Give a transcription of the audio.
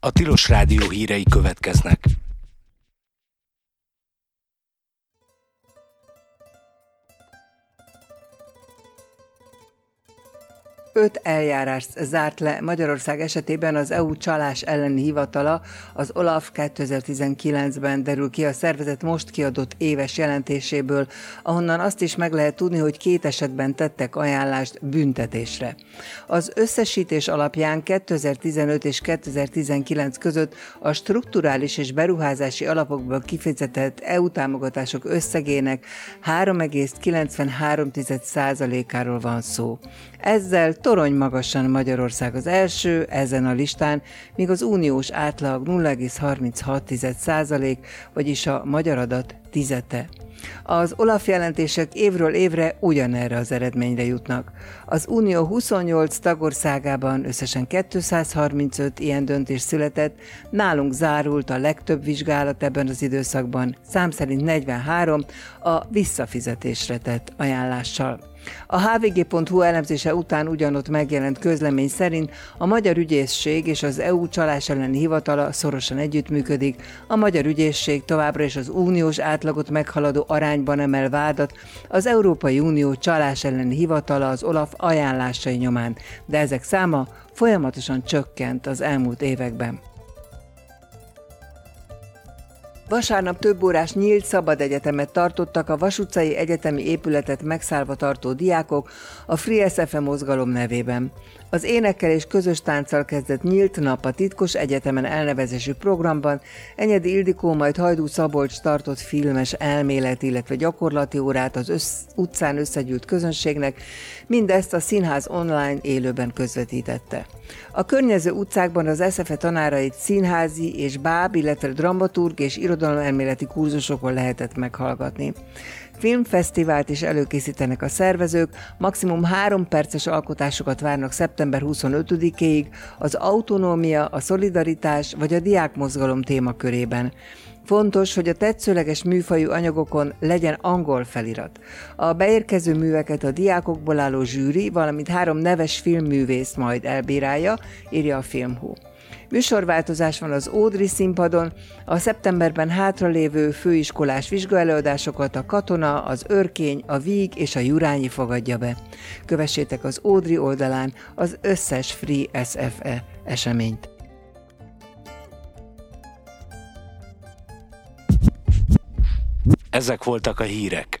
A Tilos Rádió hírei következnek. 5 eljárást zárt le Magyarország esetében az EU csalás elleni hivatala, az OLAF 2019-ben derül ki a szervezet most kiadott éves jelentéséből, ahonnan azt is meg lehet tudni, hogy 2 esetben tettek ajánlást büntetésre. Az összesítés alapján 2015 és 2019 között a strukturális és beruházási alapokból kifizetett EU támogatások összegének 3,93%-áról van szó. Ezzel torony magasan Magyarország az első ezen a listán, míg az uniós átlag 0,36%, vagyis a magyar adat tizede. Az OLAF jelentések évről évre ugyanerre az eredményre jutnak. Az Unió 28 tagországában összesen 235 ilyen döntés született, nálunk zárult a legtöbb vizsgálat ebben az időszakban, szám szerint 43 a visszafizetésre tett ajánlással. A hvg.hu elemzése után ugyanott megjelent közlemény szerint a Magyar Ügyészség és az EU csalás elleni hivatala szorosan együttműködik. A Magyar Ügyészség továbbra is az uniós átlagot meghaladó arányban emel vádat az Európai Unió csalás elleni hivatala az OLAF ajánlásai nyomán, de ezek száma folyamatosan csökkent az elmúlt években. Vasárnap több órás nyílt szabad egyetemet tartottak a Vas utcai egyetemi épületet megszállva tartó diákok a Free SFE mozgalom nevében. Az énekkel és közös tánccal kezdett nyílt nap a titkos egyetemen elnevezésű programban Enyedi Ildikó, majd Hajdú Szabolcs tartott filmes elméleti, illetve gyakorlati órát az utcán összegyűlt közönségnek, mindezt a színház online élőben közvetítette. A környező utcákban az SFE tanárait színházi és báb, illetve dramaturg és irodalomelméleti kurzusokon lehetett meghallgatni. Filmfesztivált is előkészítenek a szervezők, maximum 3 perces alkotásokat várnak szeptember 25-éig az autonómia, a szolidaritás vagy a diákmozgalom témakörében. Fontos, hogy a tetszőleges műfajú anyagokon legyen angol felirat. A beérkező műveket a diákokból álló zsűri, valamint 3 neves filmművész majd elbírálja, írja a Film.hu. Műsorváltozás van az Ódri színpadon, a szeptemberben hátralévő főiskolás vizsgaelőadásokat a Katona, az Örkény, a Víg és a Jurányi fogadja be. Kövessétek az Ódri oldalán az összes Free SFE eseményt. Ezek voltak a hírek.